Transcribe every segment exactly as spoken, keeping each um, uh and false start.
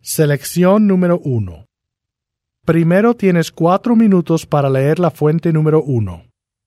Selección número uno. Primero tienes cuatro minutos para leer la fuente número uno.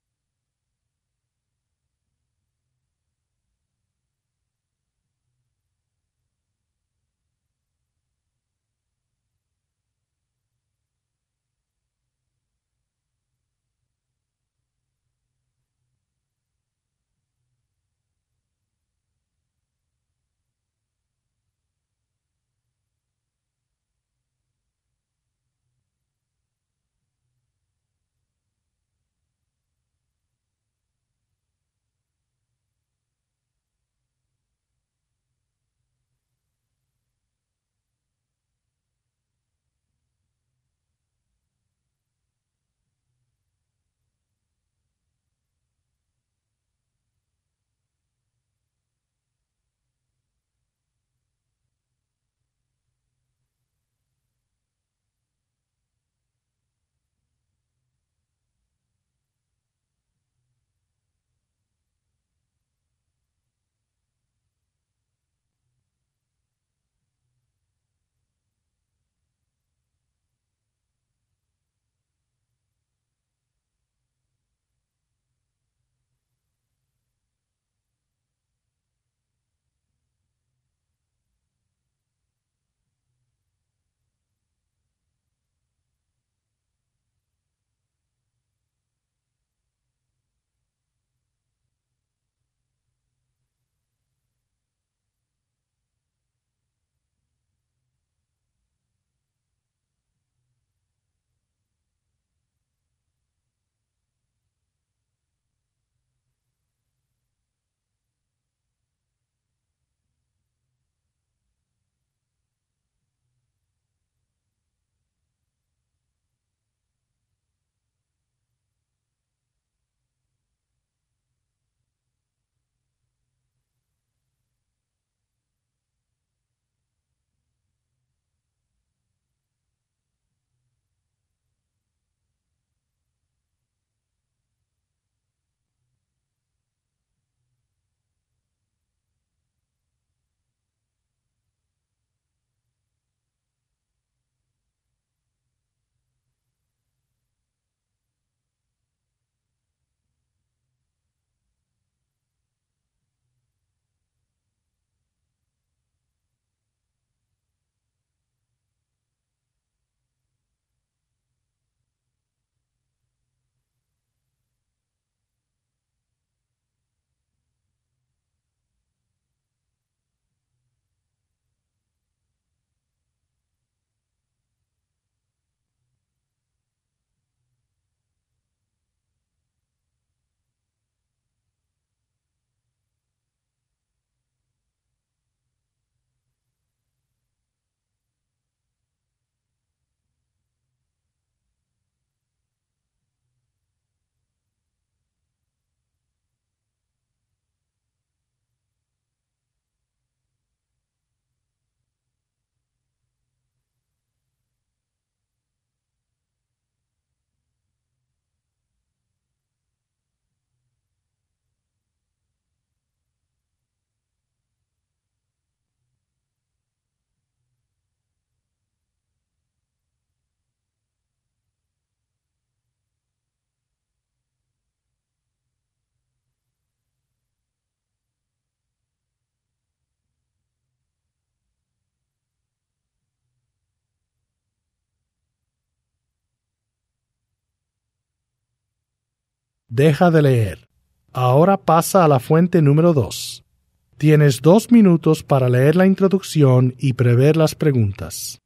Deja de leer. Ahora pasa a la fuente número dos. Tienes dos minutos para leer la introducción y prever las preguntas.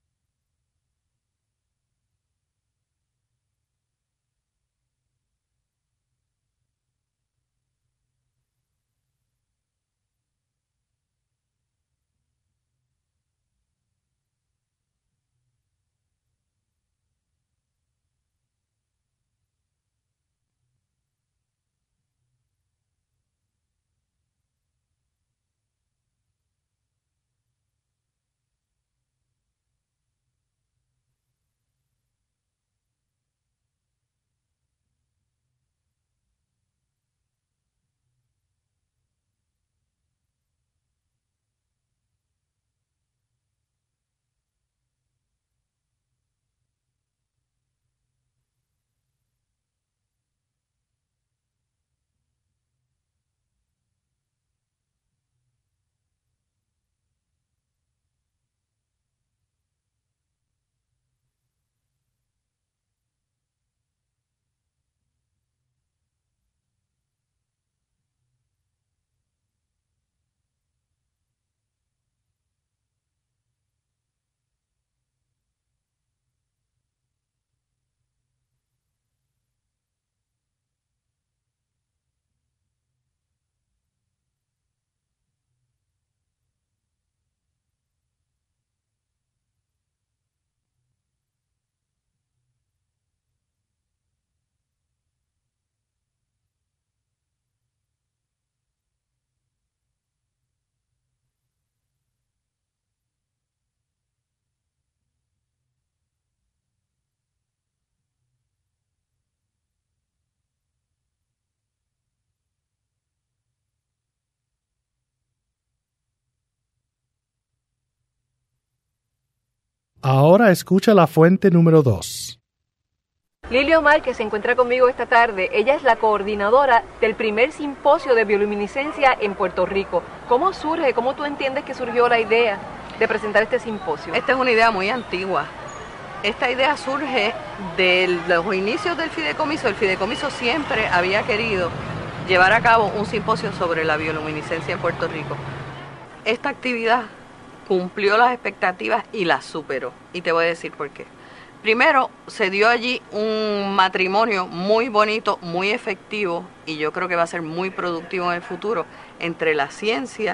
Ahora escucha la fuente número dos. Lilia Omar, que se encuentra conmigo esta tarde, ella es la coordinadora del primer simposio de bioluminiscencia en Puerto Rico. ¿Cómo surge, cómo tú entiendes que surgió la idea de presentar este simposio? Esta es una idea muy antigua. Esta idea surge de los inicios del fideicomiso. El fideicomiso siempre había querido llevar a cabo un simposio sobre la bioluminiscencia en Puerto Rico. Esta actividad cumplió las expectativas y las superó. Y te voy a decir por qué. Primero, se dio allí un matrimonio muy bonito, muy efectivo, y yo creo que va a ser muy productivo en el futuro, entre la ciencia,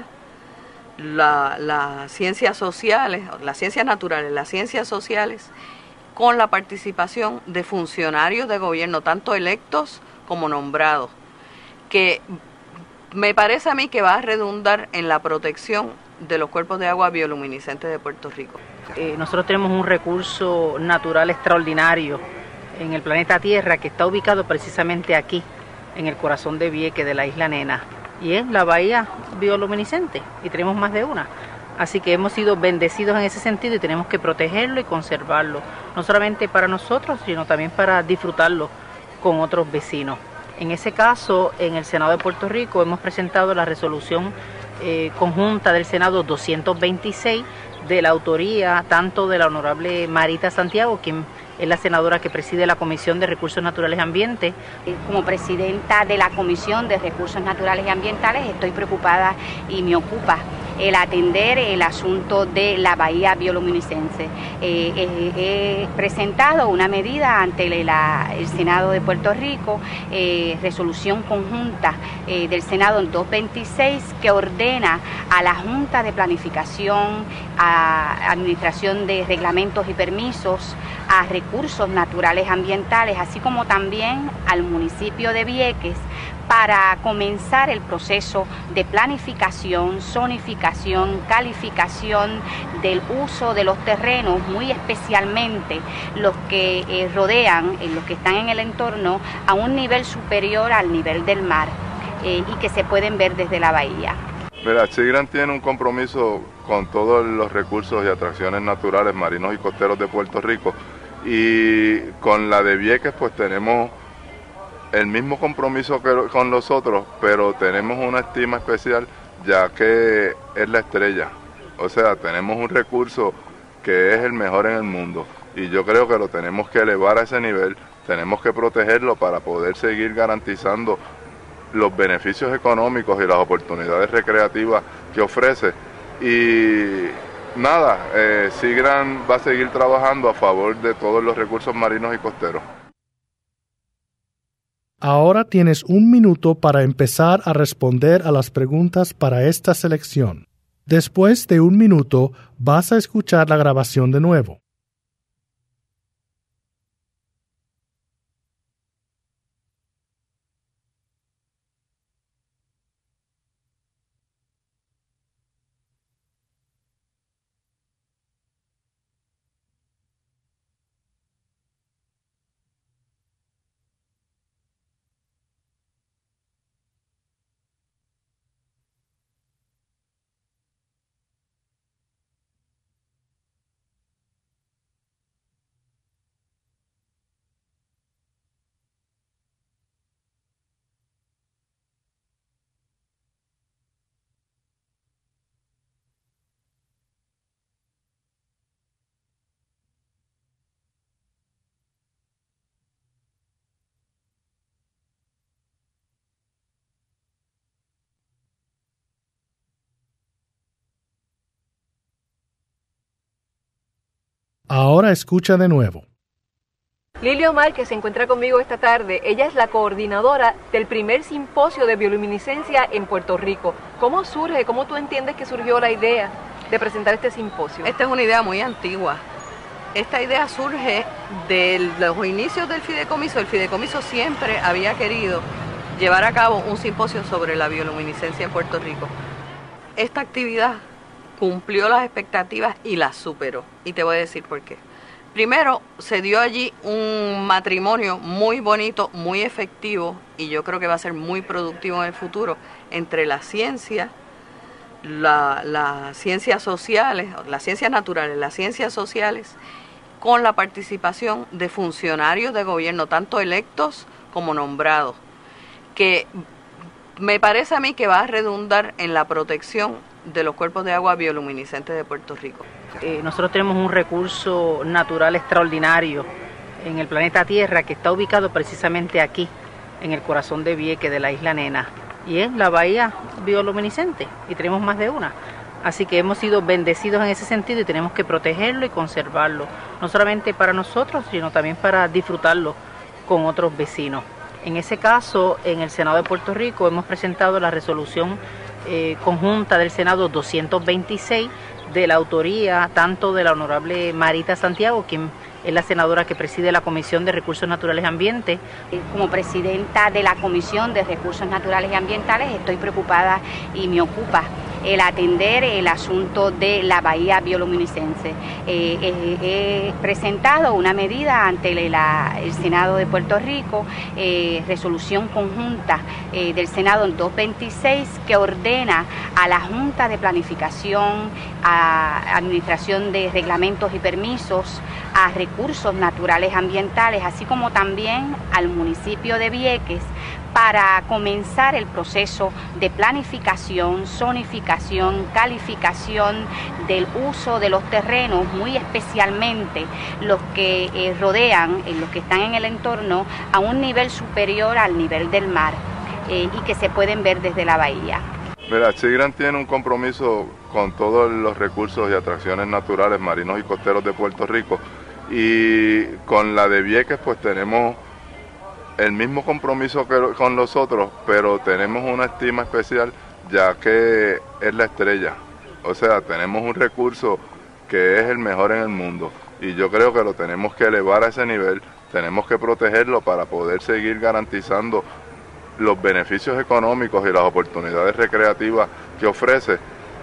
la, las ciencias sociales, las ciencias naturales, las ciencias sociales, con la participación de funcionarios de gobierno, tanto electos como nombrados, que me parece a mí que va a redundar en la protección de los cuerpos de agua bioluminiscentes de Puerto Rico. Eh, nosotros tenemos un recurso natural extraordinario en el planeta Tierra que está ubicado precisamente aquí, en el corazón de Vieques, de la isla Nena, y es la bahía bioluminiscente, y tenemos más de una. Así que hemos sido bendecidos en ese sentido y tenemos que protegerlo y conservarlo, no solamente para nosotros, sino también para disfrutarlo con otros vecinos. En ese caso, en el Senado de Puerto Rico hemos presentado la resolución eh, conjunta del Senado doscientos veintiséis, de la autoría tanto de la honorable Marita Santiago, quien es la senadora que preside la Comisión de Recursos Naturales y Ambiente. Como presidenta de la Comisión de Recursos Naturales y Ambientales estoy preocupada y me ocupa el atender el asunto de la bahía bioluminiscense. Eh, eh, he presentado una medida ante la, el Senado de Puerto Rico, eh, resolución conjunta eh, del Senado doscientos veintiséis, que ordena a la Junta de Planificación, a Administración de Reglamentos y Permisos, a Recursos Naturales Ambientales, así como también al municipio de Vieques, para comenzar el proceso de planificación, zonificación, calificación del uso de los terrenos, muy especialmente los que eh, rodean, eh, los que están en el entorno, a un nivel superior al nivel del mar eh, y que se pueden ver desde la bahía. Mira, Chigran tiene un compromiso con todos los recursos y atracciones naturales, marinos y costeros de Puerto Rico, y con la de Vieques pues tenemos el mismo compromiso que con los otros, pero tenemos una estima especial ya que es la estrella. O sea, tenemos un recurso que es el mejor en el mundo y yo creo que lo tenemos que elevar a ese nivel, tenemos que protegerlo para poder seguir garantizando los beneficios económicos y las oportunidades recreativas que ofrece. Y nada, eh, Chigran va a seguir trabajando a favor de todos los recursos marinos y costeros. Ahora tienes un minuto para empezar a responder a las preguntas para esta selección. Después de un minuto, vas a escuchar la grabación de nuevo. Ahora escucha de nuevo. Lilia Omar, que se encuentra conmigo esta tarde, ella es la coordinadora del primer simposio de bioluminiscencia en Puerto Rico. ¿Cómo surge, cómo tú entiendes que surgió la idea de presentar este simposio? Esta es una idea muy antigua. Esta idea surge de los inicios del fideicomiso. El fideicomiso siempre había querido llevar a cabo un simposio sobre la bioluminiscencia en Puerto Rico. Esta actividad cumplió las expectativas y las superó. Y te voy a decir por qué. Primero, se dio allí un matrimonio muy bonito, muy efectivo, y yo creo que va a ser muy productivo en el futuro, entre la ciencia, la, las ciencias sociales, las ciencias naturales, las ciencias sociales, con la participación de funcionarios de gobierno, tanto electos como nombrados, que me parece a mí que va a redundar en la protección de los cuerpos de agua bioluminiscentes de Puerto Rico. Eh, nosotros tenemos un recurso natural extraordinario en el planeta Tierra que está ubicado precisamente aquí, en el corazón de Vieques, de la isla Nena, y es la bahía bioluminiscente, y tenemos más de una. Así que hemos sido bendecidos en ese sentido y tenemos que protegerlo y conservarlo, no solamente para nosotros, sino también para disfrutarlo con otros vecinos. En ese caso, en el Senado de Puerto Rico hemos presentado la resolución eh, conjunta del Senado doscientos veintiséis, de la autoría tanto de la honorable Marita Santiago, quien es la senadora que preside la Comisión de Recursos Naturales y Ambiente. Como presidenta de la Comisión de Recursos Naturales y Ambientales estoy preocupada y me ocupa el atender el asunto de la bahía bioluminiscente. Eh, eh, he presentado una medida ante la, el Senado de Puerto Rico, eh, resolución conjunta eh, del Senado doscientos veintiséis, que ordena a la Junta de Planificación, a Administración de Reglamentos y Permisos, a Recursos Naturales Ambientales, así como también al municipio de Vieques, para comenzar el proceso de planificación, zonificación, calificación del uso de los terrenos, muy especialmente los que eh, rodean, eh, los que están en el entorno, a un nivel superior al nivel del mar eh, y que se pueden ver desde la bahía. Mira, Sigran tiene un compromiso con todos los recursos y atracciones naturales, marinos y costeros de Puerto Rico, y con la de Vieques pues tenemos el mismo compromiso que con los otros, pero tenemos una estima especial ya que es la estrella. O sea, tenemos un recurso que es el mejor en el mundo y yo creo que lo tenemos que elevar a ese nivel, tenemos que protegerlo para poder seguir garantizando los beneficios económicos y las oportunidades recreativas que ofrece.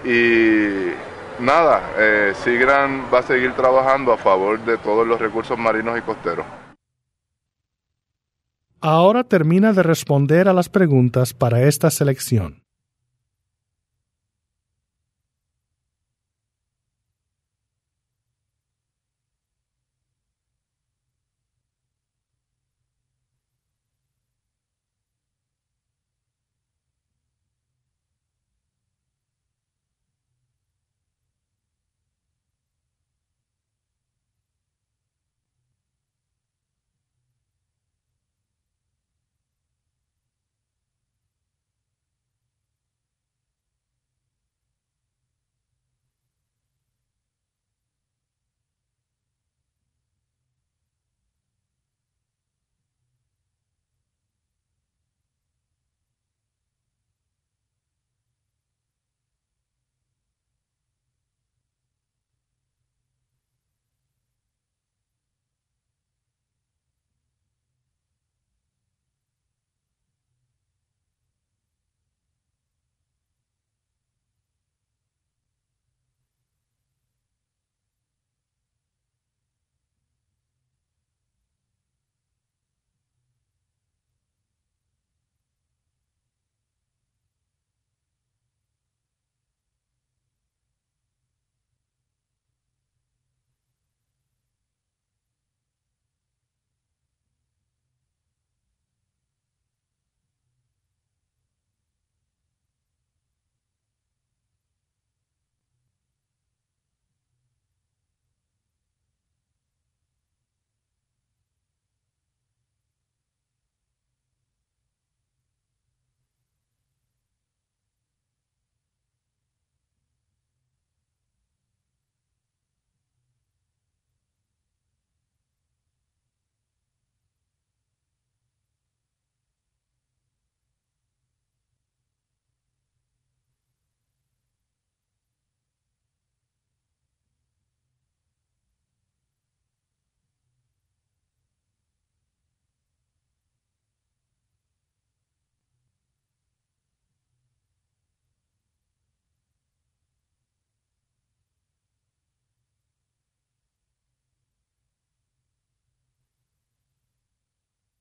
Y nada, eh, Sigran va a seguir trabajando a favor de todos los recursos marinos y costeros. Ahora termina de responder a las preguntas para esta selección.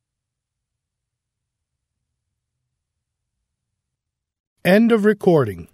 End of recording.